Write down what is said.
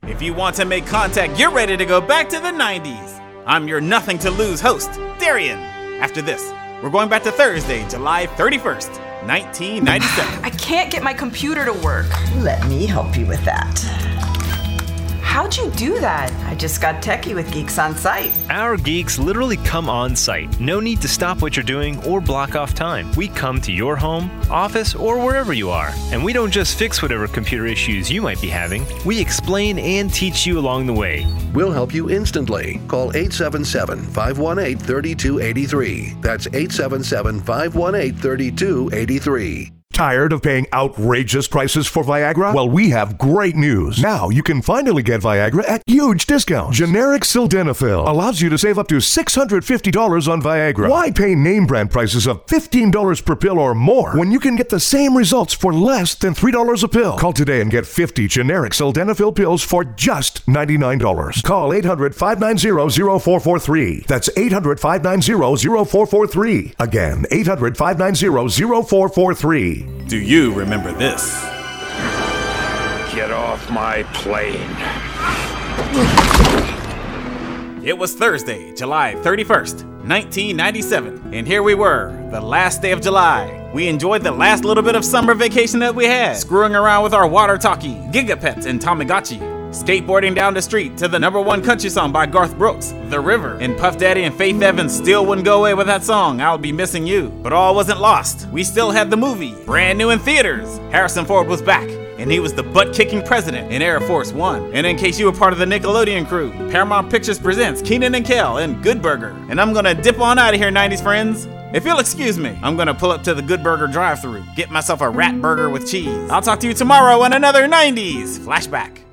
If you want to make contact, you're ready to go back to the 90s. I'm your nothing to lose host, Darian. After this, we're going back to Thursday, July 31st, 1997. I can't get my computer to work. Let me help you with that. How'd you do that? I just got techie with Geeks on Site. Our geeks literally come on site. No need to stop what you're doing or block off time. We come to your home, office, or wherever you are. And we don't just fix whatever computer issues you might be having. We explain and teach you along the way. We'll help you instantly. Call 877-518-3283. That's 877-518-3283. Tired of paying outrageous prices for Viagra? Well, we have great news. Now you can finally get Viagra at huge discounts. Generic Sildenafil allows you to save up to $650 on Viagra. Why pay name brand prices of $15 per pill or more when you can get the same results for less than $3 a pill? Call today and get 50 generic Sildenafil pills for just $99. Call 800-590-0443. That's 800-590-0443. Again, 800-590-0443. Do you remember this? Get off my plane. It was Thursday, July 31st, 1997, and here we were, the last day of July. We enjoyed the last little bit of summer vacation that we had, screwing around with our water talkie, Gigapets, and Tamagotchi, skateboarding down the street to the #1 country song by Garth Brooks, The River, and Puff Daddy and Faith Evans still wouldn't go away with that song, I'll Be Missing You. But all wasn't lost. We still had the movie, brand new in theaters. Harrison Ford was back, and he was the butt-kicking president in Air Force One. And in case you were part of the Nickelodeon crew, Paramount Pictures presents Kenan and Kel and Good Burger. And I'm gonna dip on out of here, 90s friends. If you'll excuse me, I'm gonna pull up to the Good Burger drive-thru, get myself a rat burger with cheese. I'll talk to you tomorrow on another 90s Flashback.